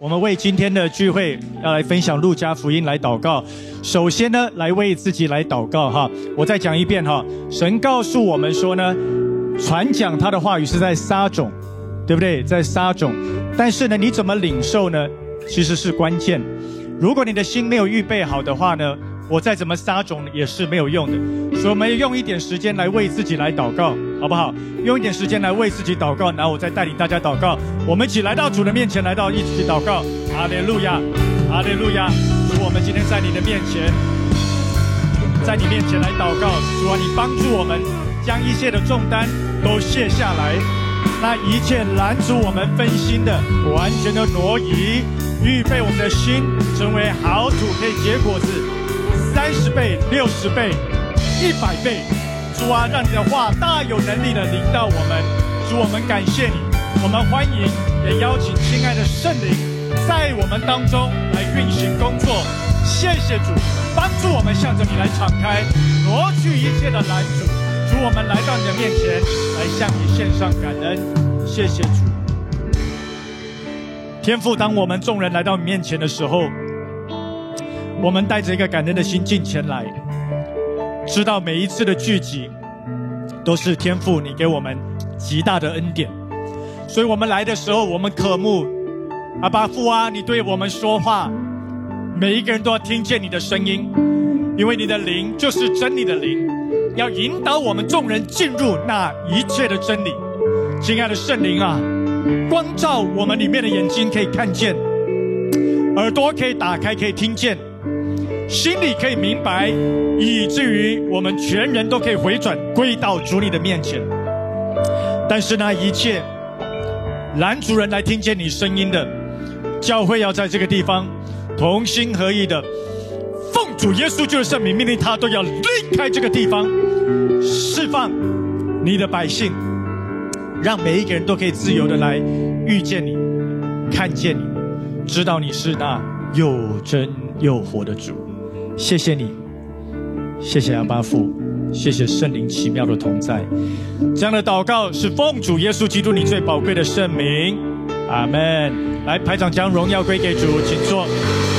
我们为今天的聚会要来分享路加福音来祷告。首先呢，来为自己来祷告哈。我再讲一遍哈，神告诉我们说呢，传讲他的话语是在撒种，对不对？在撒种，但是呢，你怎么领受呢？其实是关键。如果你的心没有预备好的话呢，我再怎么撒种也是没有用的。所以我们用一点时间来为自己来祷告，好不好？用一点时间来为自己祷告，然后我再带领大家祷告。我们一起来到主的面前，一起祷告。哈利路亚，哈利路亚！主，我们今天在你的面前，在你面前来祷告。主啊，你帮助我们将一切的重担都卸下来，那一切拦阻我们分心的完全的挪移，预备我们的心成为好土，可以结果子30倍、60倍、100倍。主啊，让你的话大有能力的临到我们。主，我们感谢你，我们欢迎也邀请亲爱的圣灵在我们当中来运行工作。谢谢主，帮助我们向着你来敞开，挪去一切的拦阻。主，我们来到你的面前，来向你献上感恩。谢谢主。天父，当我们众人来到你面前的时候，我们带着一个感恩的心进前来，知道每一次的聚集都是天父你给我们极大的恩典。所以我们来的时候，我们渴慕阿爸父啊，你对我们说话，每一个人都要听见你的声音，因为你的灵就是真理的灵，要引导我们众人进入那一切的真理。亲爱的圣灵啊，光照我们里面的眼睛可以看见，耳朵可以打开可以听见，心里可以明白，以至于我们全人都可以回转归到主你的面前。但是那一切拦阻人来听见你声音的，教会要在这个地方同心合意的奉主耶稣基督的圣名命令他都要离开这个地方，释放你的百姓，让每一个人都可以自由的来遇见你，看见你，知道你是那又真又活的主。谢谢你，谢谢阿爸父，谢谢圣灵奇妙的同在。这样的祷告是奉主耶稣基督你最宝贵的圣名，阿们。来，排长将荣耀归给主，请坐。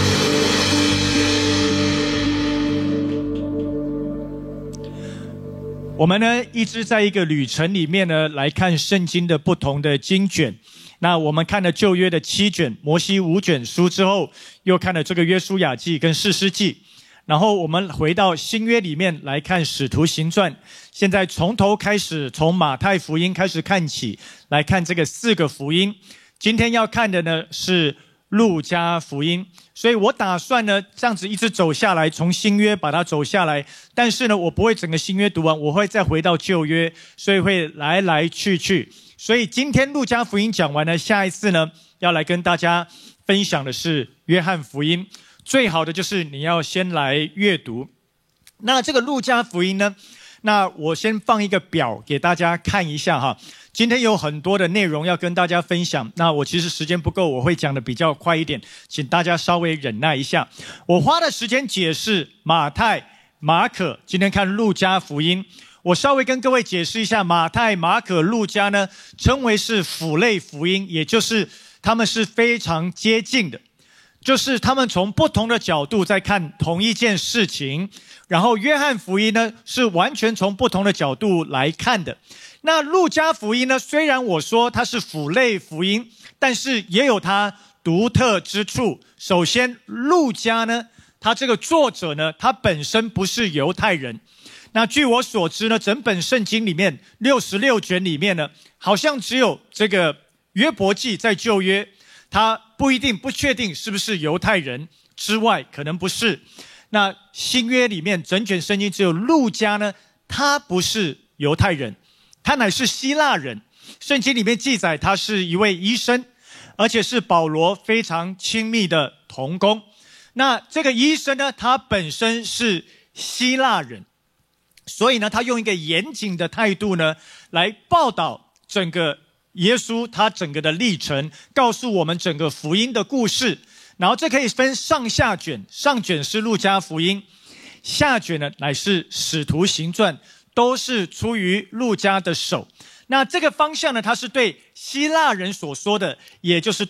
我们呢一直在一个旅程里面呢来看圣经的不同的经卷。那我们看了旧约的7卷、摩西5卷书之后，又看了这个约书亚记跟士师记，然后我们回到新约里面来看使徒行传。现在从头开始，从马太福音开始看起，来看这个4个福音。今天要看的呢是路加福音，所以我打算呢这样子一直走下来，从新约把它走下来。但是呢我不会整个新约读完，我会再回到旧约，所以会来来去去。所以今天路加福音讲完了，下一次呢要来跟大家分享的是约翰福音。最好的就是你要先来阅读。那这个路加福音呢，那我先放一个表给大家看一下哈。今天有很多的内容要跟大家分享，那我其实时间不够，我会讲的比较快一点，请大家稍微忍耐一下。我花的时间解释马太、马可，今天看路加福音。我稍微跟各位解释一下，马太、马可、路加呢称为是辅类福音，也就是他们是非常接近的，就是他们从不同的角度在看同一件事情。然后约翰福音呢是完全从不同的角度来看的。那路加福音呢，虽然我说它是辅类福音，但是也有它独特之处。首先路加呢，他这个作者呢，他本身不是犹太人。那据我所知呢，整本圣经里面66卷里面呢，好像只有这个约伯记在旧约，他不确定是不是犹太人之外，可能不是。那新约里面整卷圣经只有路加呢，他不是犹太人，他乃是希腊人。圣经里面记载他是一位医生，而且是保罗非常亲密的同工。那这个医生呢，他本身是希腊人，所以呢他用一个严谨的态度呢来报道整个耶稣他整个的历程，告诉我们整个福音的故事。然后这可以分上下卷，上卷是路加福音，下卷呢乃是使徒行传，都是出于路加的手。那这个方向呢，它是对希腊人所说的，也就是对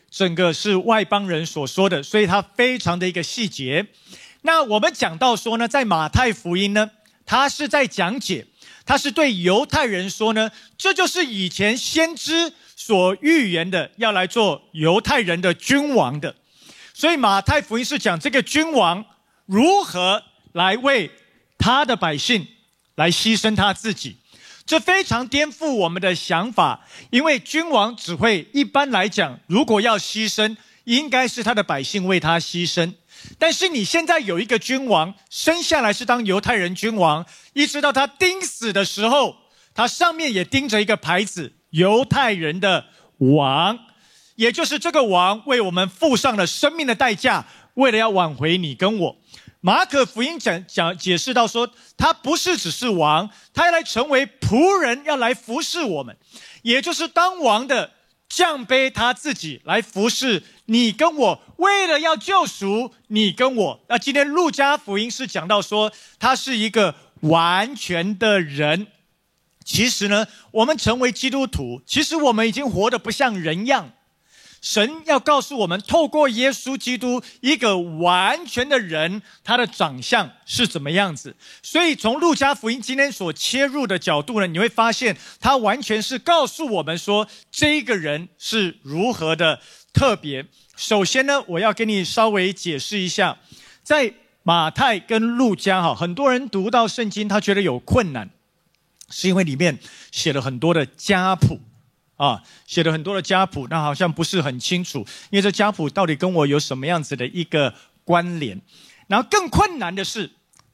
整个是外邦人所说的，所以它非常的一个细节。那我们讲到说呢，在马太福音呢，他是在讲解，他是对犹太人说呢，这就是以前先知所预言的，要来做犹太人的君王的。所以马太福音是讲这个君王如何来为他的百姓来牺牲他自己，这非常颠覆我们的想法。因为君王只会一般来讲，如果要牺牲，应该是他的百姓为他牺牲。但是你现在有一个君王生下来是当犹太人君王，一直到他钉死的时候，他上面也钉着一个牌子，犹太人的王，也就是这个王为我们付上了生命的代价，为了要挽回你跟我。马可福音解释到说，他不是只是王，他要来成为仆人，要来服侍我们，也就是当王的降卑他自己来服侍你跟我，为了要救赎你跟我。那今天路加福音是讲到说，他是一个完全的人。其实呢，我们成为基督徒，其实我们已经活得不像人样。神要告诉我们，透过耶稣基督一个完全的人，他的长相是怎么样子。所以从路加福音今天所切入的角度呢，你会发现他完全是告诉我们说，这个人是如何的特别。首先呢，我要跟你稍微解释一下，在马太跟路加很多人读到圣经他觉得有困难，是因为里面写了很多的家谱写了很多的家谱，那好像不是很清楚，因为这家谱到底跟我有什么样子的一个关联。然后更困难的是，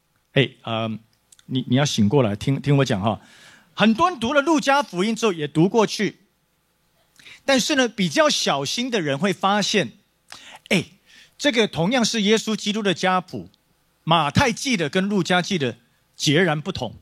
你要醒过来，听我讲很多人读了路加福音之后也读过去，但是呢，比较小心的人会发现，这个同样是耶稣基督的家谱，马太记的跟路加记的截然不同。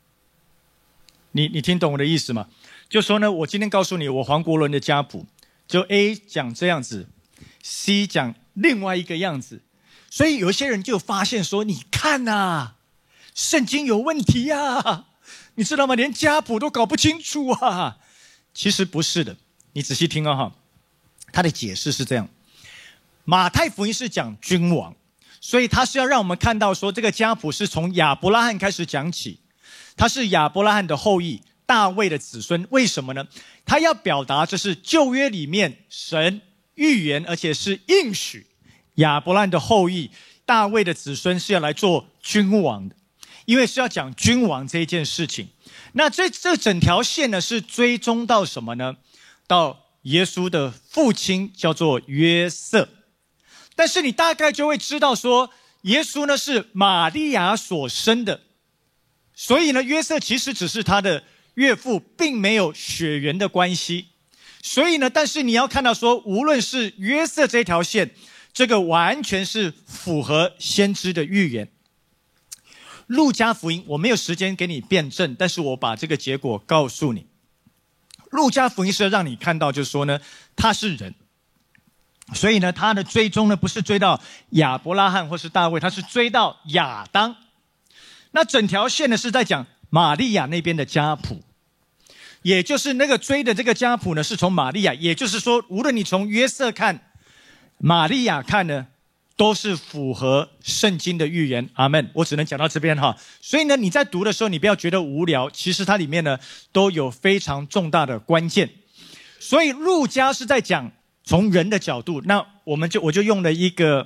你听懂我的意思吗？就说呢，我今天告诉你，我黄国伦的家谱，就 A 讲这样子 ，C 讲另外一个样子，所以有一些人就发现说，你看圣经有问题你知道吗？连家谱都搞不清楚其实不是的，你仔细听他的解释是这样：马太福音是讲君王，所以他是要让我们看到说，这个家谱是从亚伯拉罕开始讲起，他是亚伯拉罕的后裔。大卫的子孙，为什么呢？他要表达这是旧约里面神预言，而且是应许亚伯拉罕的后裔大卫的子孙是要来做君王的，因为是要讲君王这一件事情。那这整条线呢，是追踪到什么呢？到耶稣的父亲叫做约瑟。但是你大概就会知道说，耶稣呢是玛利亚所生的，所以呢，约瑟其实只是他的岳父，并没有血缘的关系。所以呢，但是你要看到说，无论是约瑟这条线，这个完全是符合先知的预言。路加福音我没有时间给你辩证，但是我把这个结果告诉你。路加福音是让你看到，就是说呢，他是人，所以呢，他的追踪呢不是追到亚伯拉罕或是大卫，他是追到亚当。那整条线呢是在讲玛利亚那边的家谱，也就是那个追的这个家谱呢，是从玛利亚，也就是说，无论你从约瑟看，玛利亚看呢，都是符合圣经的预言。阿们。我只能讲到这边所以呢，你在读的时候，你不要觉得无聊，其实它里面呢都有非常重大的关键。所以路加是在讲从人的角度，那我就用了一个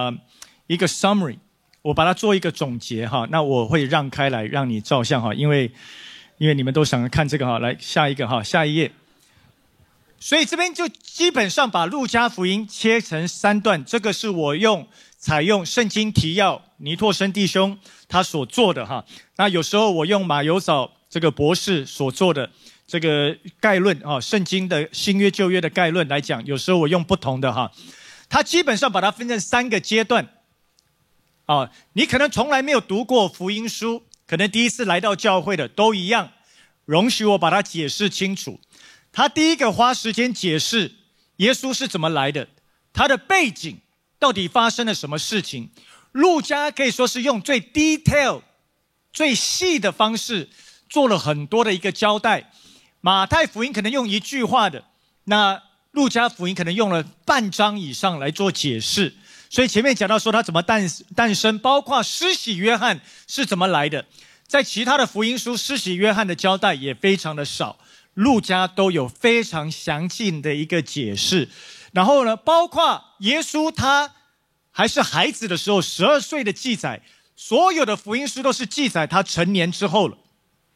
summary。我把它做一个总结那我会让开来让你照相因为你们都想看这个来下一个下一页。所以这边就基本上把路加福音切成3段，这个是我采用圣经提要尼拓生弟兄他所做的那有时候我用马友藻这个博士所做的这个概论圣经的新约旧约的概论来讲，有时候我用不同的他基本上把它分成3个阶段。你可能从来没有读过福音书，可能第一次来到教会的都一样，容许我把它解释清楚。他第一个花时间解释耶稣是怎么来的，他的背景到底发生了什么事情。路加可以说是用最 detail 最细的方式做了很多的一个交代，马太福音可能用一句话的，那路加福音可能用了半章以上来做解释。所以前面讲到说他怎么诞生，包括施洗约翰是怎么来的，在其他的福音书施洗约翰的交代也非常的少，路加都有非常详尽的一个解释。然后呢，包括耶稣他还是孩子的时候12岁的记载，所有的福音书都是记载他成年之后了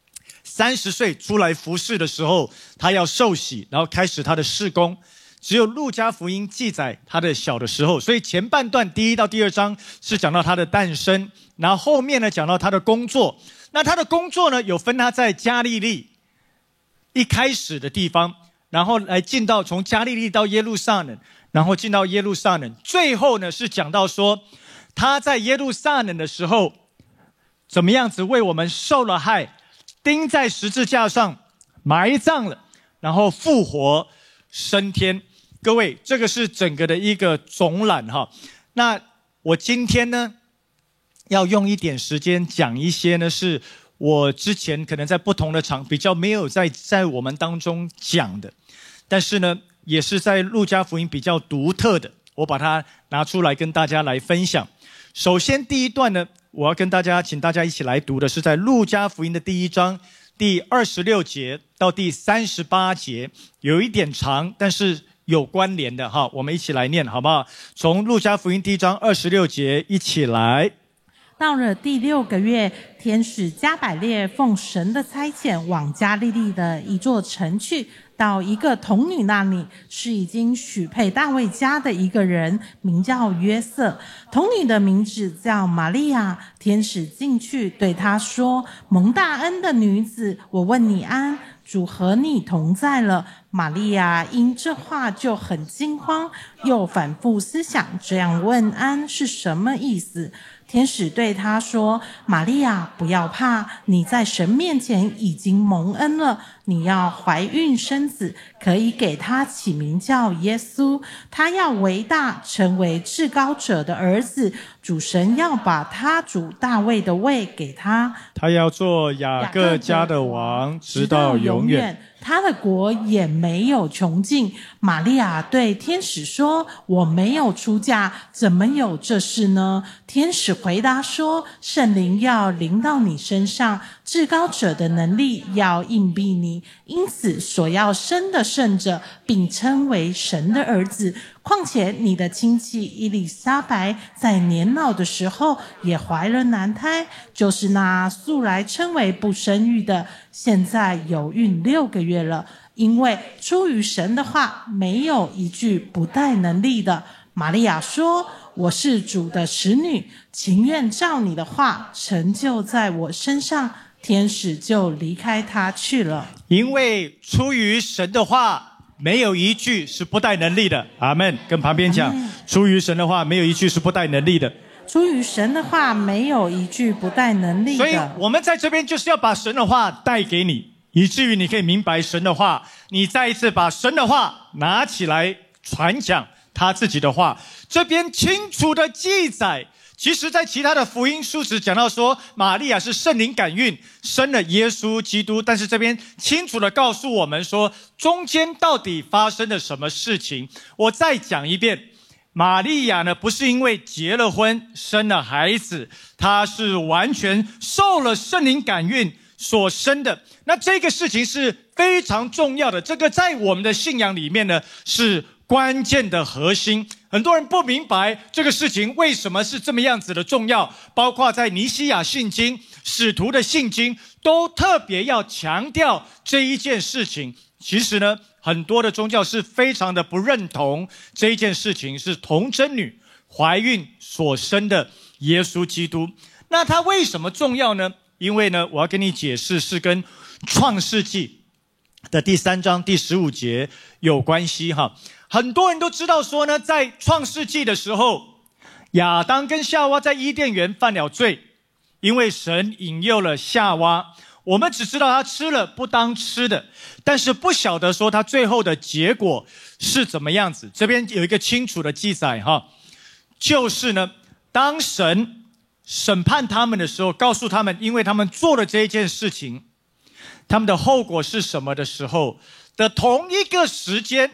，30岁出来服侍的时候他要受洗，然后开始他的事工。只有路加福音记载他的小的时候，所以前半段第1到第2章是讲到他的诞生，然后后面呢讲到他的工作。那他的工作呢有分他在加利利一开始的地方，然后来进到从加利利到耶路撒冷，然后进到耶路撒冷，最后呢是讲到说他在耶路撒冷的时候怎么样子为我们受了害，钉在十字架上，埋葬了，然后复活升天。各位，这个是整个的一个总览哈。那我今天呢要用一点时间讲一些呢是我之前可能在不同的场比较没有在我们当中讲的，但是呢也是在路加福音比较独特的，我把它拿出来跟大家来分享。首先第一段呢，我要跟大家请大家一起来读的是在路加福音的第1章第26节到第38节，有一点长，但是有关联的哈，我们一起来念好不好？从路加福音第1章26节一起来。 到了第6个月，天使加百列奉神的差遣往加利利的一座城去，到一个童女那里，是已经许配大卫家的一个人，名叫约瑟。童女的名字叫玛利亚。天使进去对她说：蒙大恩的女子，我问你安，主和你同在了。玛利亚因这话就很惊慌，又反复思想这样问安是什么意思。天使对她说：玛利亚，不要怕，你在神面前已经蒙恩了，你要怀孕生子，可以给他起名叫耶稣。他要为大，成为至高者的儿子，主神要把他主大卫的位给他， 他要做雅各家的王，直到永远。 他的国也没有穷尽。玛利亚对天使说：我没有出嫁，怎么有这事呢？天使回答说：圣灵要临到你身上，至高者的能力要荫庇你，因此所要生的圣者并称为神的儿子。况且你的亲戚伊丽莎白在年老的时候也怀了男胎，就是那素来称为不生育的，现在有孕6个月了。因为出于神的话，没有一句不带能力的。玛利亚说：我是主的使女，情愿照你的话成就在我身上。天使就离开她去了。 因为出于神的话，没有一句是不带能力的。阿们。跟旁边讲，出于神的话，没有一句是不带能力的。 出于神的话，没有一句不带能力的。 所以我们在这边就是要把神的话带给你，以至于你可以明白神的话，你再一次把神的话拿起来传讲他自己的话。这边清楚的记载，其实在其他的福音书只讲到说玛利亚是圣灵感孕生了耶稣基督，但是这边清楚的告诉我们说中间到底发生了什么事情。我再讲一遍，玛利亚呢不是因为结了婚生了孩子，她是完全受了圣灵感孕所生的。那这个事情是非常重要的，这个在我们的信仰里面呢是关键的核心。很多人不明白这个事情为什么是这么样子的重要，包括在尼西亚信经、使徒的信经都特别要强调这一件事情。其实呢，很多的宗教是非常的不认同这一件事情，是童贞女怀孕所生的耶稣基督。那它为什么重要呢？因为呢，我要跟你解释是跟创世纪的第3章第15节有关系哈。很多人都知道说呢，在创世纪的时候，亚当跟夏娃在伊甸园犯了罪，因为神引诱了夏娃。我们只知道他吃了不当吃的，但是不晓得说他最后的结果是怎么样子。这边有一个清楚的记载哈，就是呢，当神审判他们的时候，告诉他们因为他们做了这一件事情，他们的后果是什么的时候的同一个时间，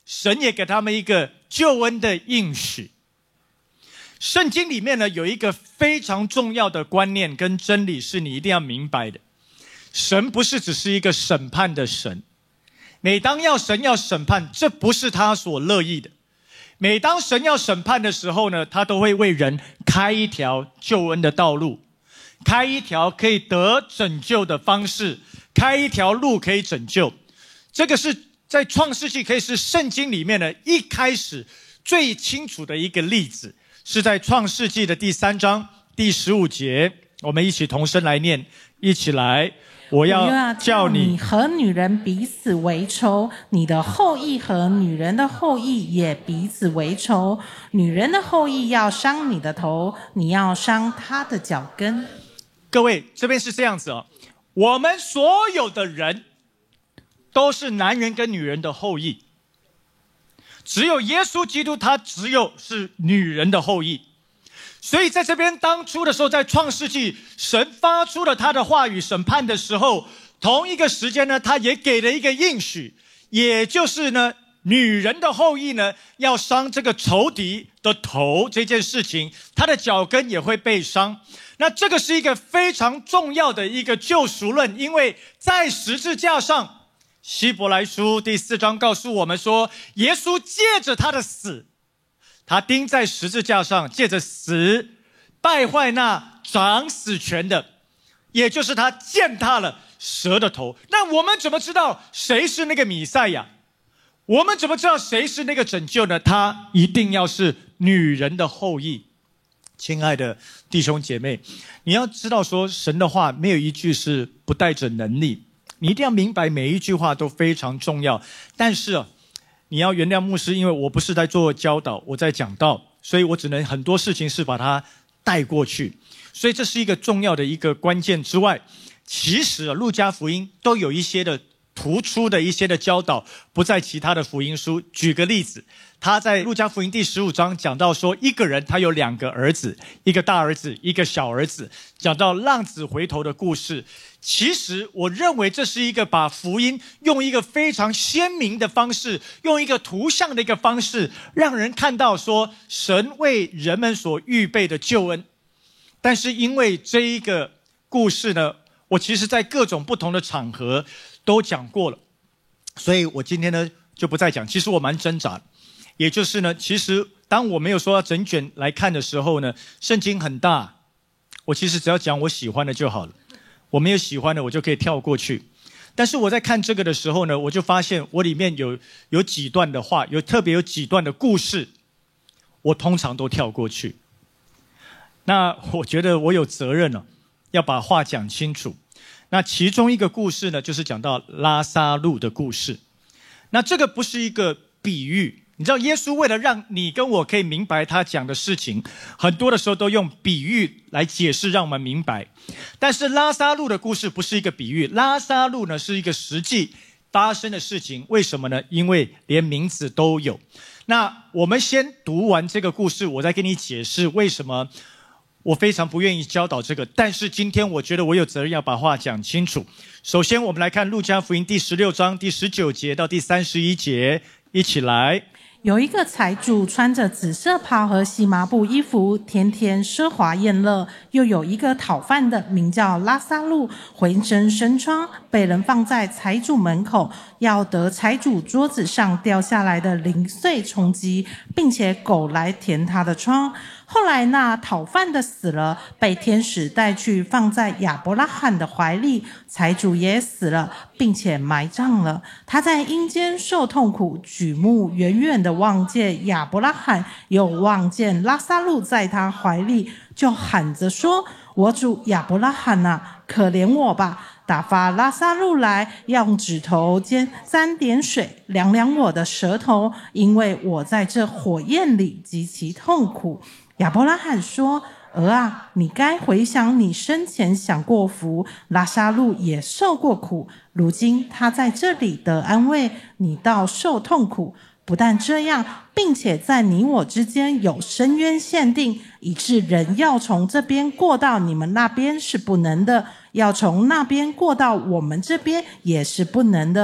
神也给他们一个救恩的应许。圣经里面呢，有一个非常重要的观念跟真理是你一定要明白的。神不是只是一个审判的神，每当神要审判，这不是他所乐意的。每当神要审判的时候呢，他都会为人开一条救恩的道路，开一条可以得拯救的方式，开一条路可以拯救。这个是在创世纪可以是圣经里面的一开始最清楚的一个例子，是在创世纪的第3章第15节，我们一起同声来念，一起来。我要叫你和女人彼此为仇，你的后裔和女人的后裔也彼此为仇。女人的后裔要伤你的头，你要伤她的脚跟。 各位，这边是这样子哦，我们所有的人都是男人跟女人的后裔，只有耶稣基督他只有是女人的后裔。所以在这边当初的时候，在创世纪，神发出了他的话语审判的时候，同一个时间呢，他也给了一个应许，也就是呢，女人的后裔呢要伤这个仇敌的头这件事情，他的脚跟也会被伤。那这个是一个非常重要的一个救赎论，因为在十字架上，希伯来书第4章告诉我们说，耶稣借着他的死，他钉在十字架上，借着死败坏那掌死权的，也就是他践踏了蛇的头。那我们怎么知道谁是那个弥赛亚？我们怎么知道谁是那个拯救呢？他一定要是女人的后裔。亲爱的弟兄姐妹，你要知道说，神的话没有一句是不带着能力，你一定要明白每一句话都非常重要。但是你要原谅牧师，因为我不是在做教导，我在讲道，所以我只能很多事情是把它带过去。所以这是一个重要的一个关键之外，其实路加福音都有一些的突出的一些的教导，不在其他的福音书。举个例子，他在路加福音第15章讲到说，一个人他有2个儿子，一个大儿子，一个小儿子，讲到浪子回头的故事。其实我认为这是一个把福音用一个非常鲜明的方式，用一个图像的一个方式，让人看到说神为人们所预备的救恩。但是因为这一个故事呢，我其实在各种不同的场合都讲过了，所以我今天呢就不再讲。其实我蛮挣扎的，也就是呢，其实当我没有说要整卷来看的时候呢，圣经很大，我其实只要讲我喜欢的就好了，我没有喜欢的我就可以跳过去。但是我在看这个的时候呢，我就发现我里面有几段的话，特别有几段的故事，我通常都跳过去。那我觉得我有责任要把话讲清楚。那其中一个故事呢，就是讲到拉撒路的故事。那这个不是一个比喻，你知道耶稣为了让你跟我可以明白他讲的事情，很多的时候都用比喻来解释，让我们明白。但是拉撒路的故事不是一个比喻，拉撒路呢是一个实际发生的事情。为什么呢？因为连名字都有。那我们先读完这个故事，我再跟你解释为什么我非常不愿意教导这个，但是今天我觉得我有责任要把话讲清楚。首先我们来看路加福音第16章第19节到第31节，一起来。 有一个财主穿着紫色袍和细麻布衣服，天天奢华宴乐。又有一个讨饭的，名叫拉撒路，浑身生疮，被人放在财主门口，要得财主桌子上掉下来的零碎充饥，并且狗来填他的疮。后来那讨饭的死了，被天使带去放在亚伯拉罕的怀里，财主也死了，并且埋葬了。他在阴间受痛苦，举目远远的望见亚伯拉罕，又望见拉撒路在他怀里，就喊着说：我主亚伯拉罕啊，可怜我吧，打发拉撒路来，用指头尖沾点水，凉凉我的舌头，因为我在这火焰里极其痛苦。亚伯拉罕说：儿啊，你该回想你生前享过福，拉撒路也受过苦，如今他在这里得安慰，你倒受痛苦。不但这样，并且在你我之间有深渊限定，以致人要从这边过到你们那边是不能的，要从那边过到我们这边也是不能的。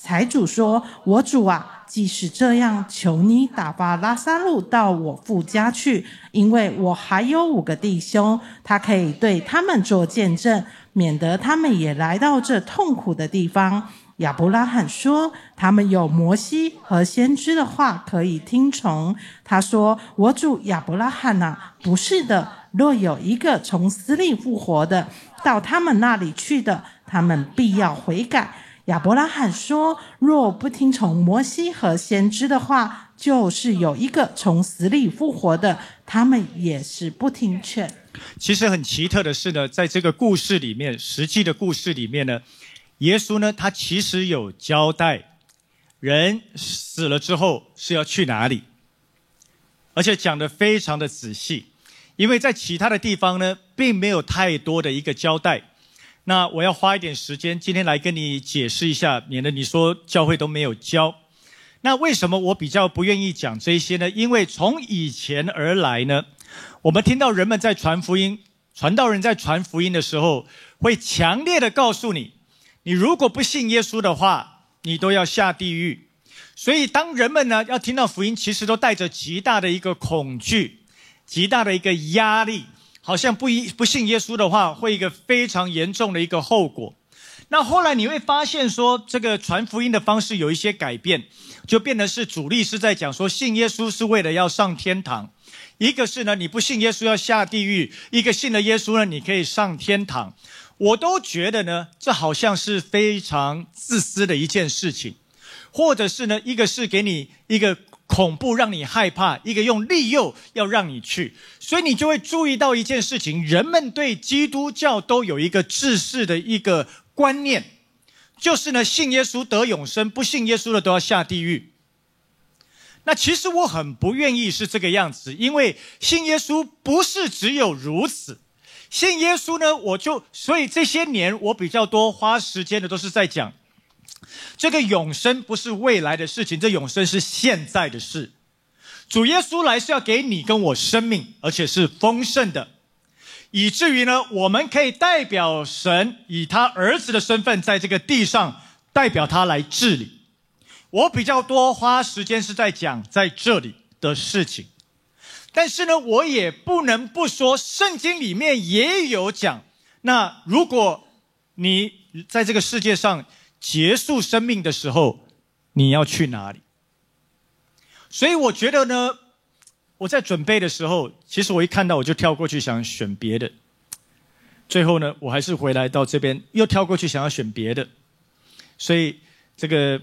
财主说：我主啊，即使这样，求你打发拉撒路到我父家去，因为我还有5个弟兄，他可以对他们做见证，免得他们也来到这痛苦的地方。亚伯拉罕说：他们有摩西和先知的话可以听从。他说：我主亚伯拉罕啊，不是的，若有一个从死里复活的到他们那里去的，他们必要悔改。亚伯拉罕说：若不听从摩西和先知的话，就是有一个从死里复活的，他们也是不听劝。 其实很奇特的是呢，在这个故事里面，实际的故事里面呢，耶稣呢，他其实有交代人死了之后是要去哪里，而且讲得非常的仔细，因为在其他的地方呢，并没有太多的一个交代。那我要花一点时间今天来跟你解释一下，免得你说教会都没有教。那为什么我比较不愿意讲这些呢？因为从以前而来呢，我们听到人们在传福音，传道人在传福音的时候，会强烈的告诉你，你如果不信耶稣的话，你都要下地狱。所以当人们呢要听到福音，其实都带着极大的一个恐惧，极大的一个压力，好像不信耶稣的话，会一个非常严重的一个后果。那后来你会发现说，这个传福音的方式有一些改变，就变得是主力是在讲说，信耶稣是为了要上天堂。一个是呢，你不信耶稣要下地狱；一个信了耶稣呢，你可以上天堂。我都觉得呢，这好像是非常自私的一件事情，或者是呢，一个是给你一个恐怖让你害怕，一个用利诱要让你去。所以你就会注意到一件事情，人们对基督教都有一个制式的一个观念，就是呢，信耶稣得永生，不信耶稣的都要下地狱。那其实我很不愿意是这个样子，因为信耶稣不是只有如此。信耶稣呢，所以这些年我比较多花时间的都是在讲，这个永生不是未来的事情，这永生是现在的事。主耶稣来是要给你跟我生命，而且是丰盛的，以至于呢，我们可以代表神，以他儿子的身份，在这个地上代表他来治理。我比较多花时间是在讲在这里的事情。但是呢，我也不能不说，圣经里面也有讲，那如果你在这个世界上结束生命的时候，你要去哪里？所以我觉得呢，我在准备的时候，其实我一看到我就跳过去想选别的，最后呢，我还是回来到这边又跳过去想要选别的。所以这个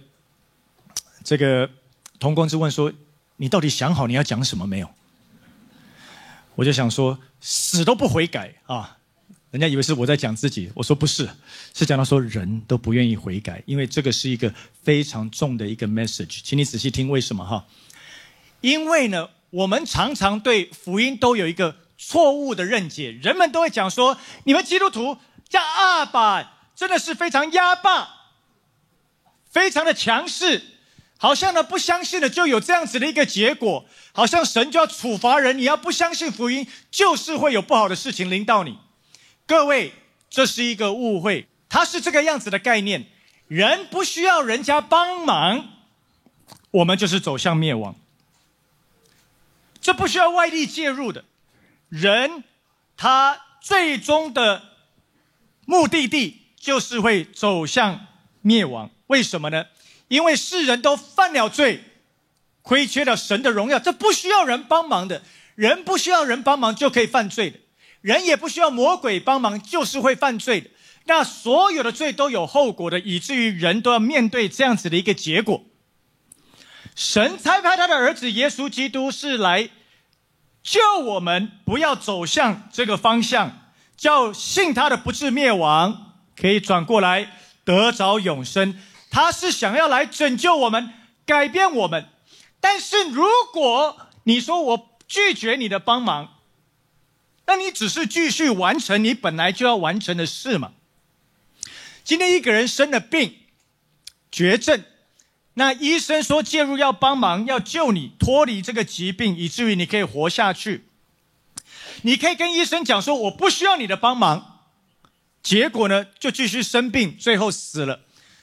同工就问说，你到底想好你要讲什么没有？我就想说，死都不悔改啊！人家以为是我在讲自己，我说不是，是讲到说人都不愿意悔改，因为这个是一个非常重的一个 message， 请你仔细听为什么哈？因为呢，我们常常对福音都有一个错误的认解，人们都会讲说，你们基督徒叫阿爸，真的是非常压霸，非常的强势。好像呢，不相信的就有这样子的一个结果，好像神就要处罚人，你要不相信福音，就是会有不好的事情临到你。各位，这是一个误会，它是这个样子的概念，人不需要人家帮忙，我们就是走向灭亡。这不需要外力介入的，人他最终的目的地就是会走向灭亡。为什么呢？因为世人都犯了罪，亏缺了神的荣耀，这不需要人帮忙的。人不需要人帮忙就可以犯罪的，人也不需要魔鬼帮忙就是会犯罪的。那所有的罪都有后果的，以至于人都要面对这样子的一个结果。神差派他的儿子耶稣基督是来救我们，不要走向这个方向，叫信他的不至灭亡，可以转过来得着永生。他是想要来拯救我们，改变我们。但是如果你说我拒绝你的帮忙，那你只是继续完成你本来就要完成的事嘛。今天一个人生了病，绝症，那医生说介入要帮忙，要救你脱离这个疾病，以至于你可以活下去。你可以跟医生讲说，我不需要你的帮忙，结果呢就继续生病，最后死了。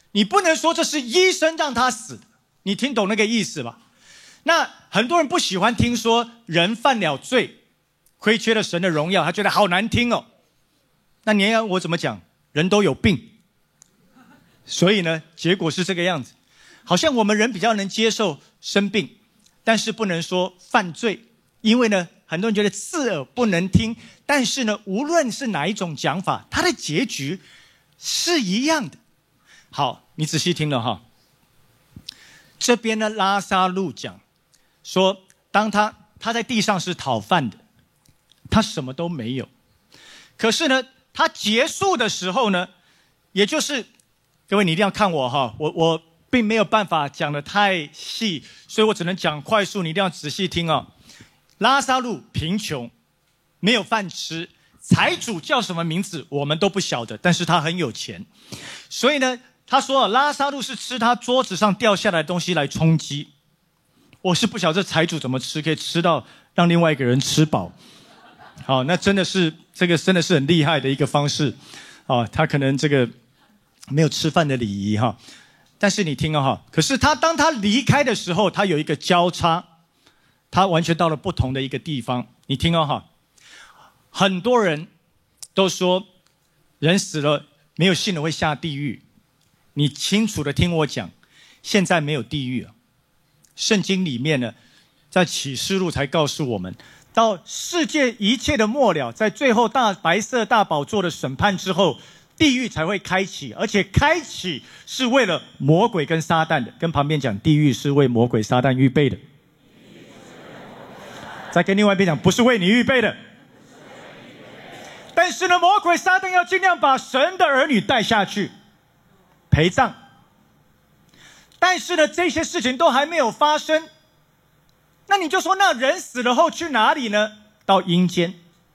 你不能说这是医生让他死的，你听懂那个意思吧？那很多人不喜欢听说人犯了罪，亏缺了神的荣耀，他觉得好难听哦。那你要我怎么讲？人都有病，所以呢，结果是这个样子。好像我们人比较能接受生病，但是不能说犯罪，因为呢，很多人觉得刺耳不能听。但是呢，无论是哪一种讲法，它的结局是一样的。好，你仔细听了哈。这边呢，拉撒路讲说，当他在地上是讨饭的，他什么都没有。可是呢，他结束的时候呢，也就是各位你一定要看我哈，我并没有办法讲得太细，所以我只能讲快速，你一定要仔细听哦。拉撒路贫穷，没有饭吃，财主叫什么名字我们都不晓得，但是他很有钱，所以呢，他说拉撒路是吃他桌子上掉下来的东西来充饥。我是不晓得这财主怎么吃，可以吃到让另外一个人吃饱。好，那真的是这个真的是很厉害的一个方式啊，他可能这个没有吃饭的礼仪哈。但是你听哈，可是当他离开的时候，他有一个交叉，他完全到了不同的一个地方。你听哈，很多人都说人死了没有信了会下地狱，你清楚的听我讲，现在没有地狱啊。圣经里面呢，在启示录才告诉我们，到世界一切的末了，在最后大白色大宝座的审判之后，地狱才会开启，而且开启是为了魔鬼跟撒旦的。跟旁边讲，地狱是为魔鬼撒旦预备的。再跟另外一边讲，不是为你预备的。但是呢，魔鬼撒旦要尽量把神的儿女带下去陪葬。但是呢，这些事情都还没有发生，那你就说，那人死了后去哪里呢？到阴间。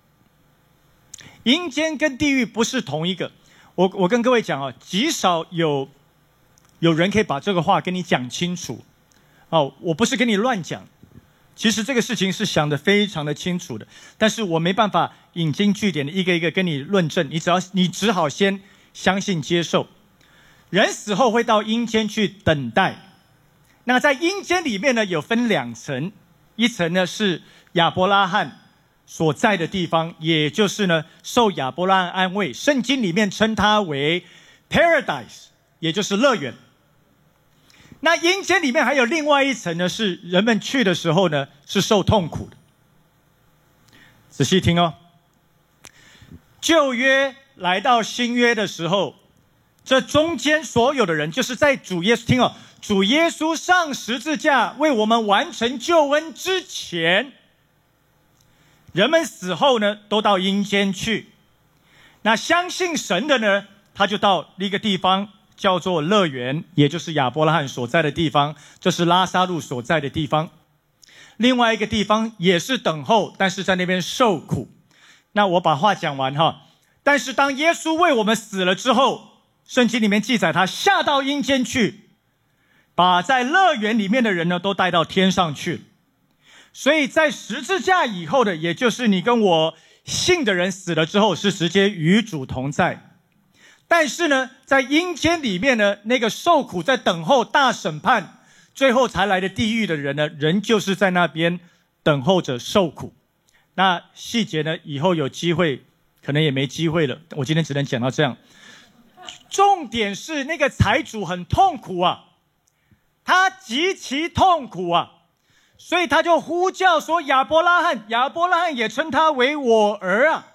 阴间跟地狱不是同一个。我跟各位讲啊，极少有人可以把这个话跟你讲清楚。哦，我不是跟你乱讲，其实这个事情是想得非常的清楚的，但是我没办法引经据典的一个一个跟你论证，你只好先相信接受。人死后会到阴间去等待。那在阴间里面呢，有分两层，一层呢是亚伯拉罕所在的地方，也就是呢受亚伯拉罕安慰，圣经里面称它为 paradise， 也就是乐园。那阴间里面还有另外一层呢，是人们去的时候呢是受痛苦的。仔细听哦，旧约来到新约的时候，这中间所有的人，就是在主耶稣，听哦，主耶稣上十字架为我们完成救恩之前，人们死后呢都到阴间去。那相信神的呢，他就到一个地方叫做乐园，也就是亚伯拉罕所在的地方，这是拉撒路所在的地方。另外一个地方也是等候，但是在那边受苦。那我把话讲完哈。但是当耶稣为我们死了之后，圣经里面记载他下到阴间去，把在乐园里面的人呢都带到天上去。所以在十字架以后的，也就是你跟我信的人死了之后，是直接与主同在。但是呢，在阴间里面呢，那个受苦在等候大审判最后才来的地狱的人呢，人就是在那边等候着受苦。那细节呢，以后有机会可能也没机会了，我今天只能讲到这样。重点是那个财主很痛苦啊，他极其痛苦啊，所以他就呼叫说亚伯拉罕也称他为我儿啊，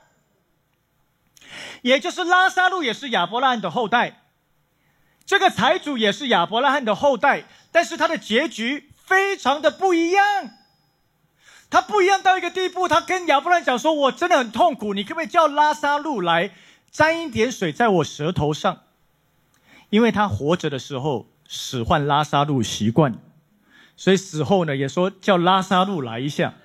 也就是拉撒路也是亚伯拉罕的后代，这个财主也是亚伯拉罕的后代，但是他的结局非常的不一样。他不一样到一个地步，他跟亚伯拉罕讲说，我真的很痛苦，你可不可以叫拉撒路来沾一点水在我舌头上？因为他活着的时候使唤拉撒路习惯，所以死后呢也说叫拉撒路来一下。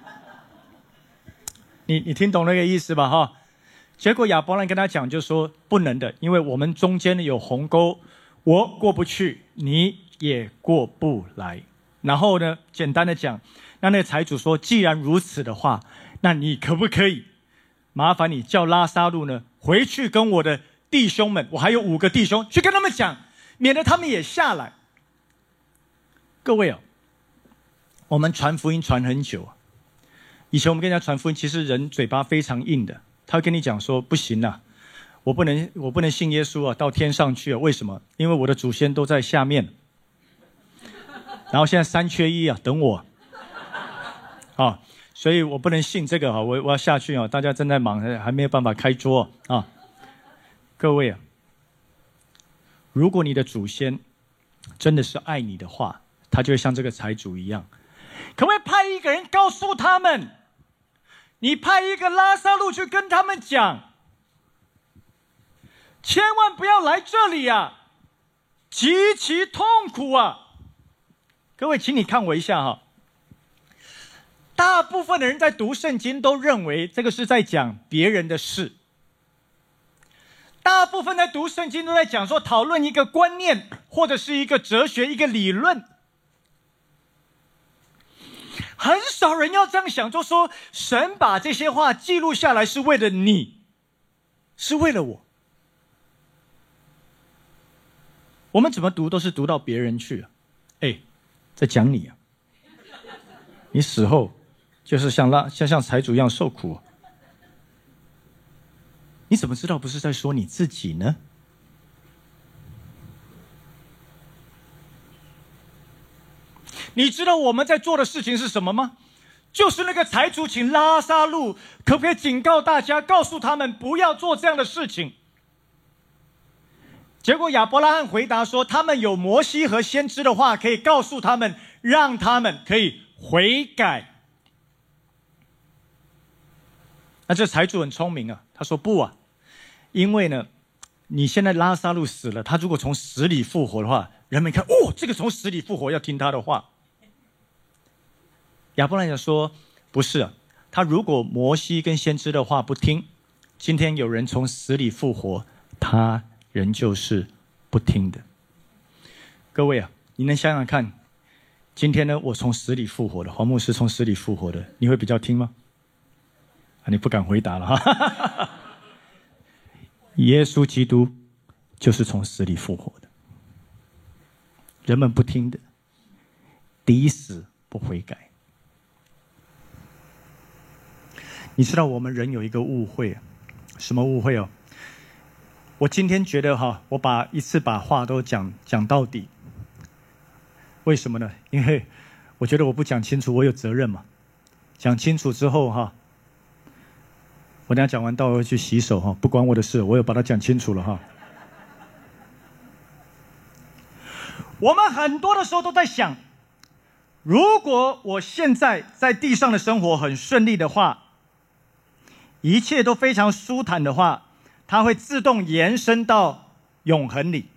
你听懂那个意思吧哈？结果亚伯拉罕跟他讲就说不能的，因为我们中间有鸿沟，我过不去，你也过不来。然后呢简单的讲，那个财主说，既然如此的话，那你可不可以麻烦你叫拉撒路呢回去跟我的弟兄们，我还有5个弟兄，去跟他们讲， 免得他们也下来。各位我们传福音传很久以前我们跟人家传福音，其实人嘴巴非常硬的，他会跟你讲说不行我不能信耶稣到天上去为什么？因为我的祖先都在下面，然后现在3缺1等我所以我不能信这个我要下去大家正在忙，还没有办法开桌各位如果你的祖先真的是爱你的话，他就会像这个财主一样，可不可以派一个人告诉他们，你派一个拉撒路去跟他们讲，千万不要来这里极其痛苦各位请你看我一下大部分的人在读圣经都认为这个是在讲别人的事，大部分在读圣经都在讲说讨论一个观念或者是一个哲学一个理论，很少人要这样想，就说神把这些话记录下来是为了你，是为了我。我们怎么读都是读到别人去在讲你你死后就是像财主一样受苦你怎么知道不是在说你自己呢？你知道我们在做的事情是什么吗？就是那个财主请拉撒路，可不可以警告大家，告诉他们不要做这样的事情？结果亚伯拉罕回答说，他们有摩西和先知的话可以告诉他们，让他们可以悔改。那这财主很聪明他说不因为呢你现在拉撒路死了，他如果从死里复活的话，人们看这个从死里复活要听他的话。亚伯拉罕说不是他如果摩西跟先知的话不听，今天有人从死里复活，他仍旧是不听的。各位你能想想看，今天呢我从死里复活的，黄牧师从死里复活的，你会比较听吗？你不敢回答了耶稣基督就是从死里复活的，人们不听的，抵死不悔改。你知道我们人有一个误会什么误会我今天觉得我把话都讲到底，为什么呢？因为我觉得我不讲清楚我有责任嘛，讲清楚之后我等一下讲完道会去洗手不关我的事，我有把它讲清楚了我们很多的时候都在想，如果我现在在地上的生活很顺利的话，一切都非常舒坦的话，它会自动延伸到永恒里。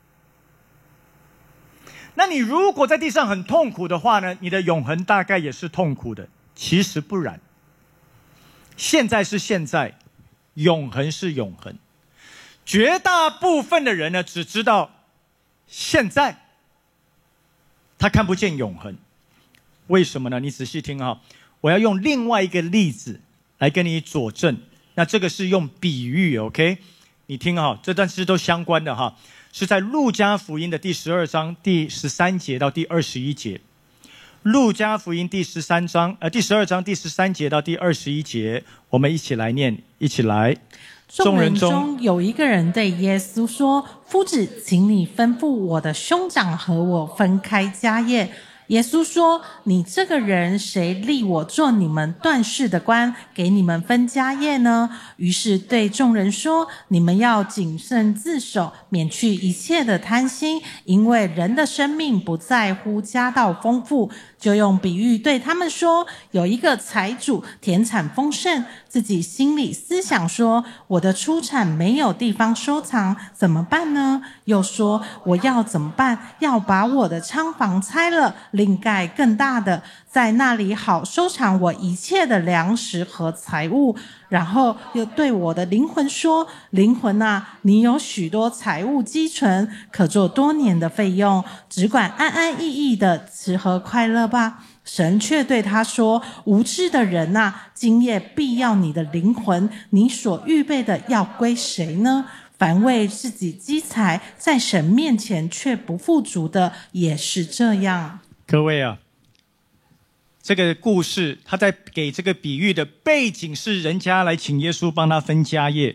那你如果在地上很痛苦的话呢，你的永恒大概也是痛苦的。其实不然，现在是现在，永恒是永恒。绝大部分的人呢，只知道现在，他看不见永恒。为什么呢？你仔细听我要用另外一个例子来跟你佐证。那这个是用比喻 OK， 你听这段诗都相关的是在路加福音的第12章第13节到第21节。路加福音第12章第13节到第21节，我们一起来念，一起来。 众人中有一个人对耶稣说，夫子，请你吩咐我的兄长和我分开家业。耶稣说，你这个人谁立我做你们断事的官，给你们分家业呢？于是对众人说，你们要谨慎自守，免去一切的贪心，因为人的生命不在乎家道丰富。就用比喻对他们说，有一个财主田产丰盛，自己心里思想说，我的出产没有地方收藏，怎么办呢？又说，我要怎么办？要把我的仓房拆了，另盖更大的，在那里好收藏我一切的粮食和财物。然后又对我的灵魂说，灵魂啊，你有许多财物积存，可做多年的费用，只管安安逸逸的吃喝快乐吧。神却对他说，无知的人啊，今夜必要你的灵魂，你所预备的要归谁呢？ 凡为自己积财，在神面前却不富足的，也是这样。 各位啊，这个故事他在给这个比喻的背景是人家来请耶稣帮他分家业。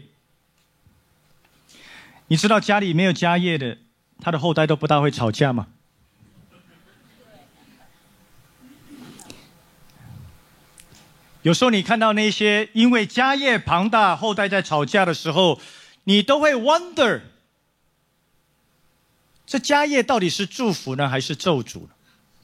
你知道家里没有家业的，他的后代都不大会吵架吗？有时候你看到那些因为家业庞大后代在吵架的时候，你都会 wonder， 这家业到底是祝福呢还是咒诅呢？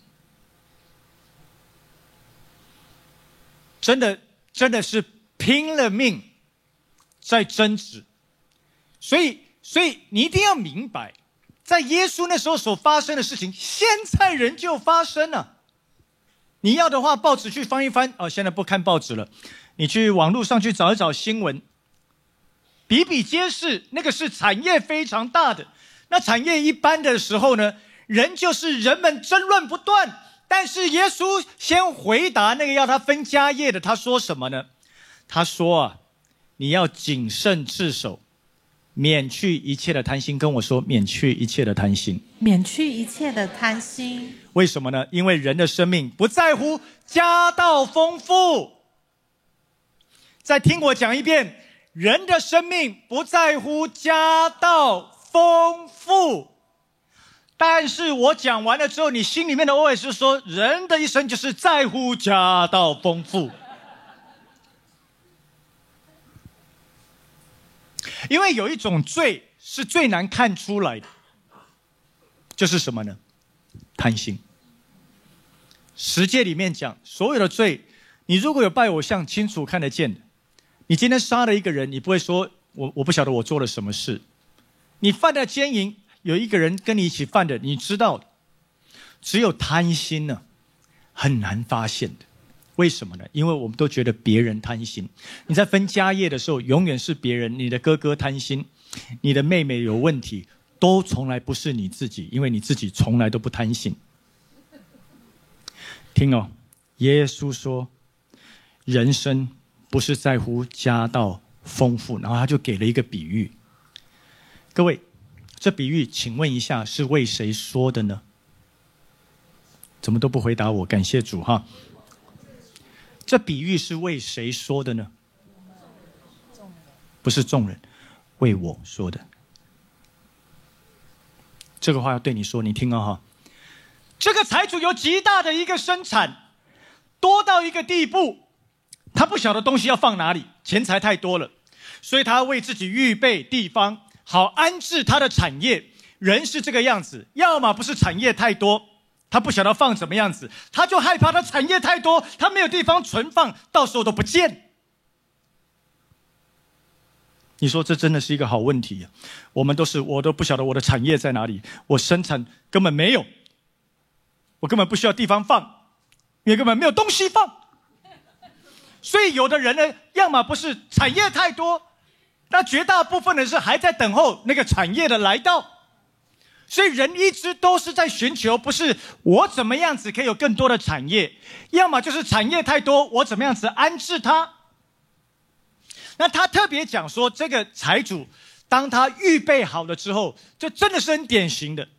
真的是拼了命在争执。所以你一定要明白，在耶稣那时候所发生的事情，现在仍旧发生了。你要的话，报纸去翻一翻，现在不看报纸了，你去网络上去找一找新闻，比比皆是。那个是产业非常大的。那产业一般的时候呢，人们争论不断。但是耶稣先回答那个要他分家业的，他说什么呢？他说你要谨慎自守，免去一切的贪心。跟我说，免去一切的贪心。 免去一切的贪心。 为什么呢？因为人的生命不在乎家道丰富。再听我讲一遍，人的生命不在乎家道丰富。但是我讲完了之后，你心里面的 OS 是说，人的一生就是在乎家道丰富。因为有一种罪是最难看出来的，就是什么呢？贪心。十诫里面讲，所有的罪，你如果有拜偶像，清楚看得见的。你今天杀了一个人，你不会说我不晓得我做了什么事。你犯了奸淫，有一个人跟你一起犯的，你知道的。只有贪心呢，很难发现的。为什么呢？因为我们都觉得别人贪心。你在分家业的时候，永远是别人。你的哥哥贪心，你的妹妹有问题，都从来不是你自己，因为你自己从来都不贪心。听哦，耶稣说，人生不是在乎家道丰富，然后他就给了一个比喻。各位，这比喻请问一下是为谁说的呢？怎么都不回答我？感谢主哈。这比喻是为谁说的呢？不是众人，为我说的。这个话要对你说，你听哦哈。这个财主有极大的一个生产，多到一个地步，他不晓得东西要放哪里，钱财太多了，所以他要为自己预备地方，好安置他的产业。人是这个样子，要么不是产业太多，他不晓得放怎么样子，他就害怕他产业太多，他没有地方存放，到时候都不见。你说这真的是一个好问题啊。我都不晓得我的产业在哪里，我生产根本没有，我根本不需要地方放，因为根本没有东西放。所以有的人呢，要么不是产业太多，那绝大部分人是还在等候那个产业的来到。所以人一直都是在寻求，不是我怎么样子可以有更多的产业，要么就是产业太多，我怎么样子安置它。那他特别讲说，这个财主当他预备好了之后，这真的是很典型的。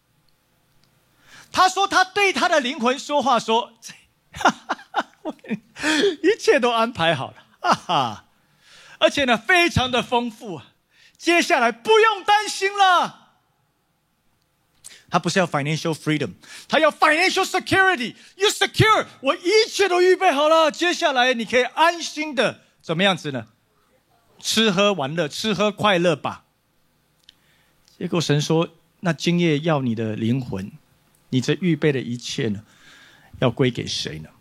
他说他对他的灵魂说话说，一切都安排好了，而且呢非常的丰富，接下来不用担心了。他不是要 financial freedom， 他要 financial security。 You secure， 我一切都预备好了，接下来你可以安心的怎么样子呢？吃喝玩乐，吃喝快乐吧。结果神说，那今夜要你的灵魂，你这预备的一切呢，要归给谁呢？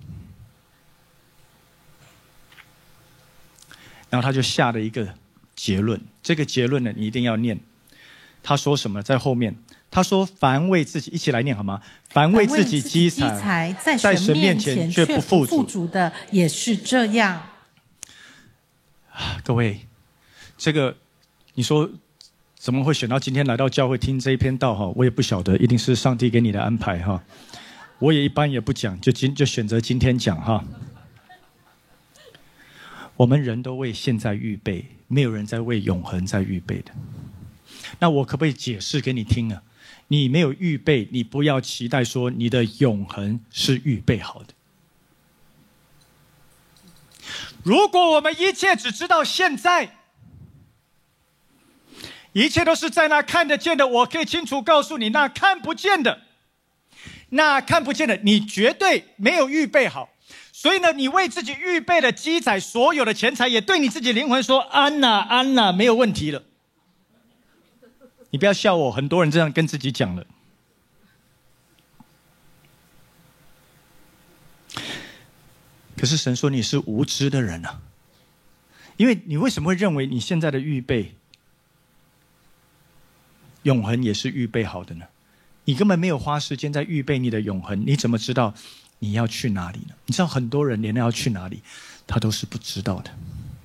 然后他就下了一个结论，这个结论呢，你一定要念。他说什么？在后面他说，凡为自己，一起来念好吗？凡为自己积财，在神面前却不富足的，也是这样。 各位，这个你说怎么会选到今天来到教会听这一篇道哈？我也不晓得，一定是上帝给你的安排哈。我也一般也不讲，就选择今天讲哈。我们人都为现在预备，没有人在为永恒在预备的。 那我可不可以解释给你听啊？你没有预备，你不要期待说你的永恒是预备好的。如果我们一切只知道现在，一切都是在那看得见的，我可以清楚告诉你，那看不见的，你绝对没有预备好。所以呢，你为自己预备的积攒所有的钱财，也对你自己灵魂说：安哪安哪，没有问题了。你不要笑我，很多人这样跟自己讲了。可是神说你是无知的人啊，因为你为什么会认为你现在的预备永恒也是预备好的呢？你根本没有花时间在预备你的永恒，你怎么知道你要去哪里呢？你知道很多人连要去哪里他都是不知道的。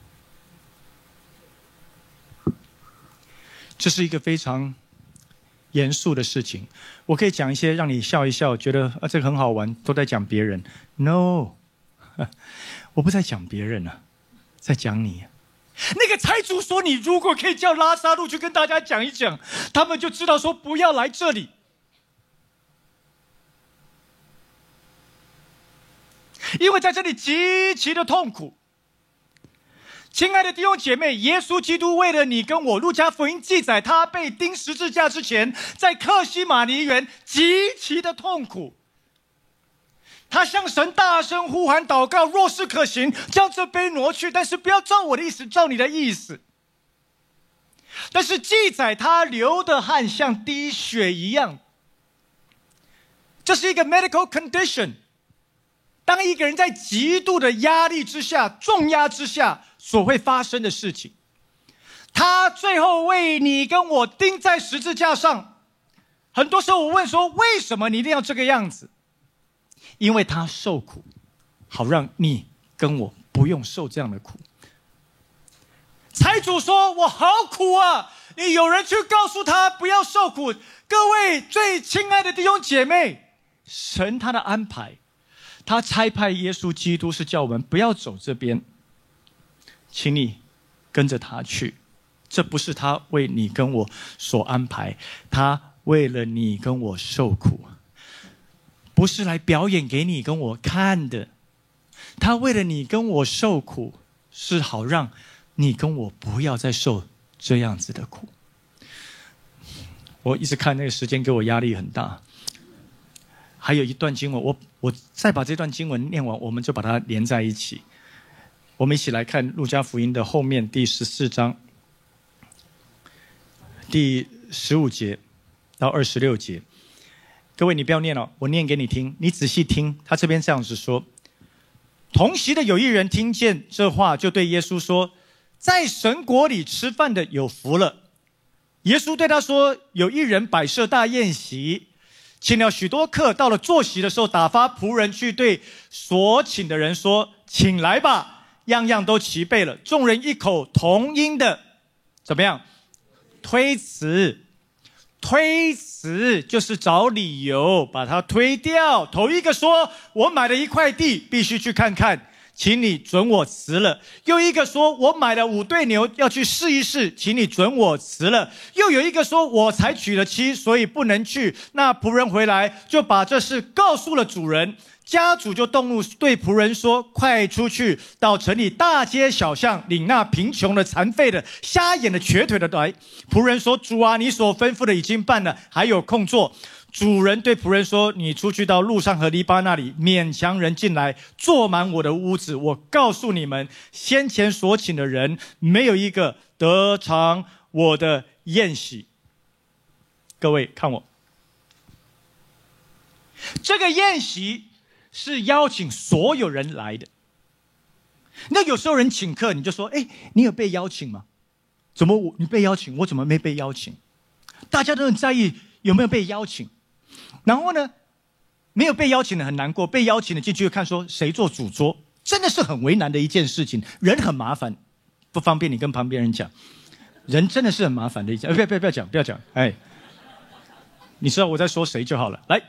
这是一个非常严肃的事情。我可以讲一些让你笑一笑，觉得这个很好玩，都在讲别人。 No， 我不在讲别人啊，在讲你。那个财主说，你如果可以叫拉撒路去跟大家讲一讲，他们就知道说不要来这里。因为在这里极其的痛苦。亲爱的弟兄姐妹，耶稣基督为了你跟我，路加福音记载他被钉十字架之前，在客西马尼园极其的痛苦。他向神大声呼喊祷告，若是可行，将这杯挪去，但是不要照我的意思，照你的意思。但是记载他流的汗像滴血一样。这是一个 medical condition。当一个人在极度的压力之下、重压之下所会发生的事情，他最后为你跟我钉在十字架上。很多时候我问说，为什么你一定要这个样子？因为他受苦，好让你跟我不用受这样的苦。财主说，我好苦啊，你有人去告诉他不要受苦。各位最亲爱的弟兄姐妹，神他的安排，他差派耶稣基督是叫我们不要走这边，请你跟着他去。这不是他为你跟我所安排，他为了你跟我受苦，不是来表演给你跟我看的。他为了你跟我受苦，是好让你跟我不要再受这样子的苦。我一直看那个时间给我压力很大。还有一段经文，我再把这段经文念完，我们就把它连在一起。我们一起来看路加福音的后面第14章第15节到26节。各位你不要念了，我念给你听，你仔细听。他这边这样子说：同席的有一人听见这话，就对耶稣说，在神国里吃饭的有福了。耶稣对他说，有一人摆设大宴席，请了许多客，到了坐席的时候，打发仆人去对所请的人说，请来吧，样样都齐备了。众人异口同音的怎么样？推辞。推辞就是找理由把它推掉。头一个说，我买了一块地，必须去看看，请你准我辞了。又一个说，我买了5对牛，要去试一试，请你准我辞了。又有一个说，我才娶了妻，所以不能去。那仆人回来，就把这事告诉了主人。家主就动怒，对仆人说，快出去，到城里大街小巷，领那贫穷的、残废的、瞎眼的、瘸腿的来。仆人说，主啊，你所吩咐的已经办了，还有空做。主人对仆人说，你出去到路上和篱笆那里，勉强人进来，坐满我的屋子。我告诉你们，先前所请的人，没有一个得尝我的宴席。各位看我，这个宴席是邀请所有人来的。那有时候人请客，你就说，你有被邀请吗？怎么你被邀请，我怎么没被邀请？大家都很在意有没有被邀请。然后呢，没有被邀请的很难过，被邀请的进去看说谁做主桌，真的是很为难的一件事情。人很麻烦，不方便你跟旁边人讲，人真的是很麻烦的一件。不要讲，你知道我在说谁就好了。来，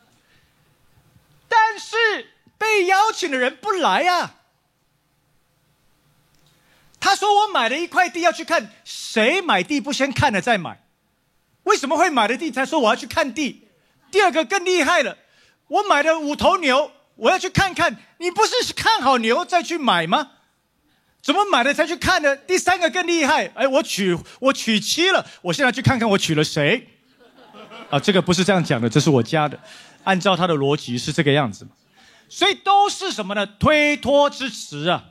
但是被邀请的人不来啊。他说我买了一块地要去看，谁买地不先看了再买？ 为什么会买了地才说我要去看地？第二个更厉害了，我买了5头牛，我要去看看，你不是看好牛再去买吗？怎么买了才去看呢？第三个更厉害，我娶妻了，我现在去看看我娶了谁？这个不是这样讲的，这是我加的，按照他的逻辑是这个样子，所以都是什么呢？推脱之词啊。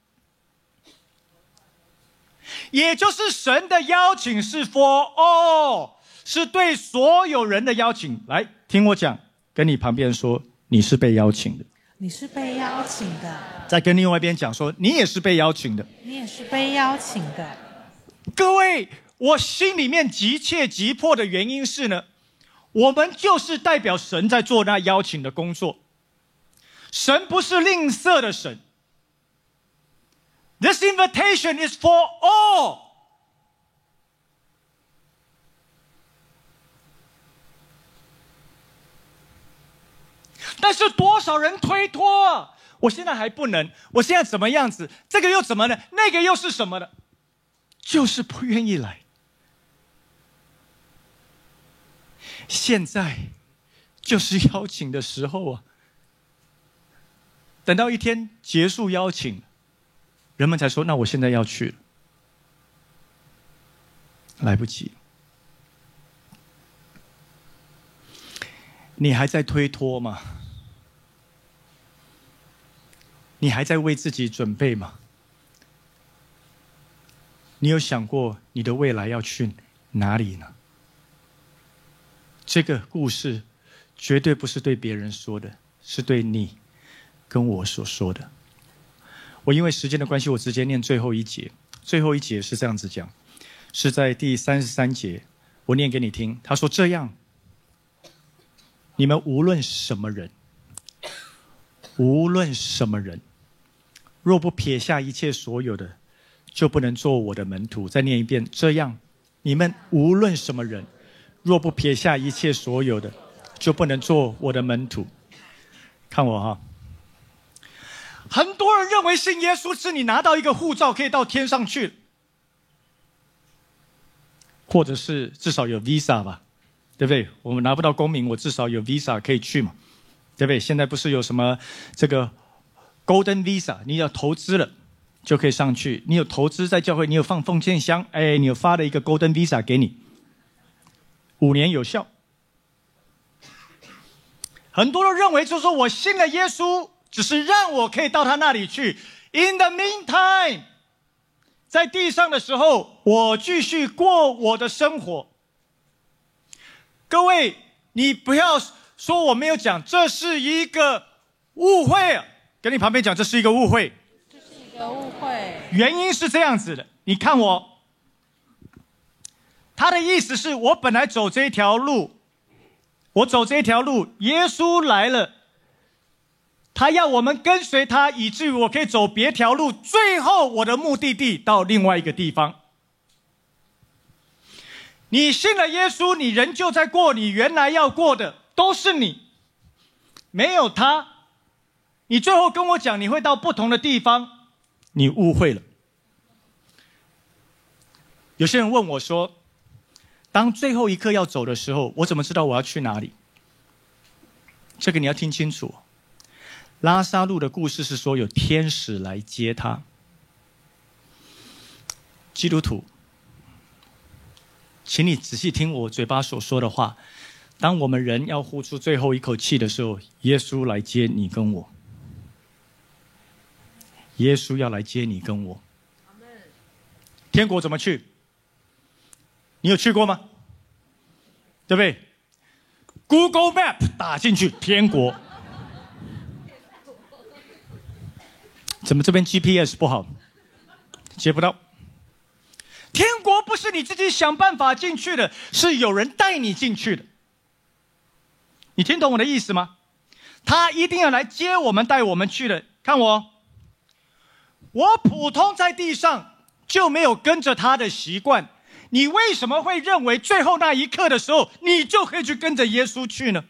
也就是神的邀请是 for all， 是对所有人的邀请。来听我讲，跟你旁边说，你是被邀请的， 你是被邀请的。 再跟另外一边讲说，你也是被邀请的， 你也是被邀请的。 各位，我心里面急切急迫的原因是呢，我们就是代表神在做那邀请的工作，神不是吝啬的神。This invitation is for all。 但是多少人推脱，我现在还不能，我现在怎么样子，这个又怎么呢？那个又是什么呢？就是不愿意来。现在就是邀请的时候啊，等到一天结束邀请，人们才说，那我现在要去了，来不及。你还在推脱吗？你还在为自己准备吗？你有想过你的未来要去哪里呢？这个故事绝对不是对别人说的，是对你跟我所说的。我因为时间的关系，我直接念最后一节。最后一节是这样子讲，是在第33节，我念给你听。他说，这样你们无论什么人，若不撇下一切所有的，就不能做我的门徒。再念一遍，这样你们无论什么人，若不撇下一切所有的，就不能做我的门徒。看我哈，很多人认为信耶稣是你拿到一个护照可以到天上去，或者是至少有 visa 吧，对不对？我们拿不到公民，我至少有 visa 可以去嘛，对不对？现在不是有什么这个 Golden Visa， 你要投资了就可以上去。你有投资在教会，你有放奉献箱，你有发了一个 Golden Visa 给你，5年有效。很多人认为就是说我信了耶稣，只是让我可以到他那里去。In the meantime， 在地上的时候，我继续过我的生活。各位，你不要说我没有讲，这是一个误会啊！跟你旁边讲，这是一个误会。 这是一个误会。 原因是这样子的，你看我，他的意思是我本来走这一条路，耶稣来了，他要我们跟随他，以至于我可以走别条路，最后我的目的地到另外一个地方。你信了耶稣，你仍旧在过你原来要过的，都是你，没有他。你最后跟我讲你会到不同的地方，你误会了。有些人问我说，当最后一刻要走的时候，我怎么知道我要去哪里？这个你要听清楚。拉撒路的故事是说有天使来接他。基督徒，请你仔细听我嘴巴所说的话。当我们人要呼出最后一口气的时候，耶稣来接你跟我。耶稣要来接你跟我。天国怎么去？你有去过吗？对不对？ Google Map 打进去，天国。怎么这边 GPS 不好？接不到。天国不是你自己想办法进去的，是有人带你进去的。你听懂我的意思吗？他一定要来接我们，带我们去的。看我普通在地上就没有跟着他的习惯，你为什么会认为最后那一刻的时候，你就可以去跟着耶稣去呢？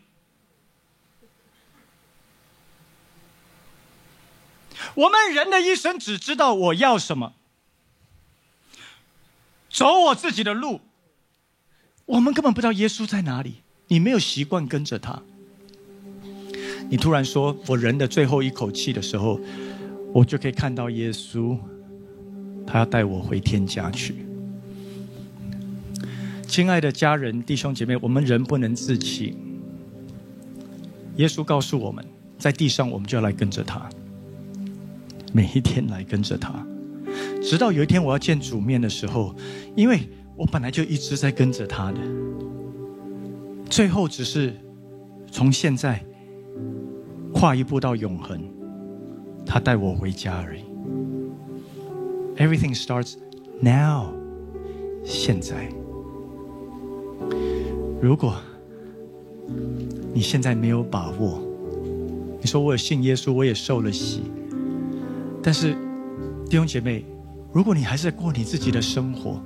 我们人的一生只知道我要什么，走我自己的路， 我们根本不知道耶稣在哪里，你没有习惯跟着他。你突然说我人的最后一口气的时候，我就可以看到耶稣，他要带我回天家去。亲爱的家人弟兄姐妹，我们人不能自欺。耶稣告诉我们，在地上我们就要来跟着他，每一天来跟着他，直到有一天我要见主面的时候，因为我本来就一直在跟着他的，最后只是从现在跨一步到永恒，他带我回家而已。 Everything starts now， 现在。如果你现在没有把握，你说我有信耶稣，我也受了洗，但是弟兄姐妹，如果你还是在过你自己的生活，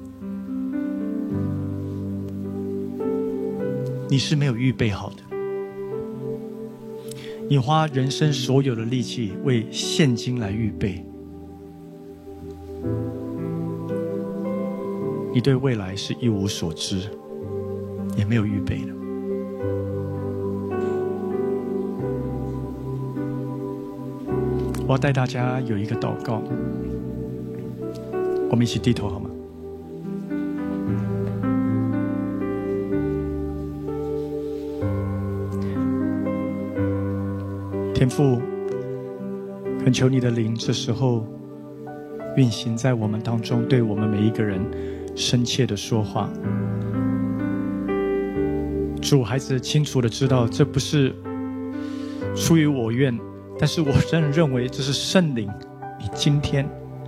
你是没有预备好的。你花人生所有的力气为现今来预备，你对未来是一无所知，也没有预备的。我要带大家有一个祷告，我们一起低头好吗？天父，恳求你的灵这时候运行在我们当中，对我们每一个人深切的说话。主，孩子清楚的知道这不是出于我愿，但是我真的认为这是圣灵你今天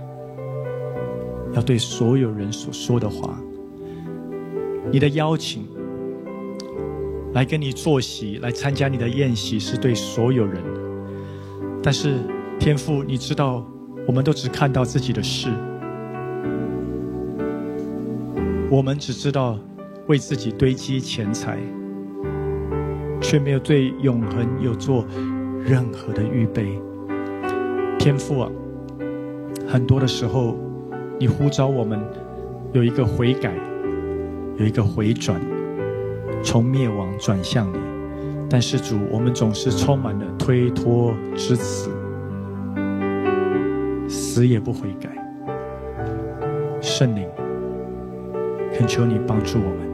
要对所有人所说的话。你的邀请来跟你坐席，来参加你的宴席，是对所有人。但是天父，你知道我们都只看到自己的事，我们只知道为自己堆积钱财，却没有对永恒有做任何的预备。天父啊，很多的时候你呼召我们有一个悔改，有一个回转，从灭亡转向你。但是主，我们总是充满了推脱之词，死也不悔改。圣灵，恳求你帮助我们。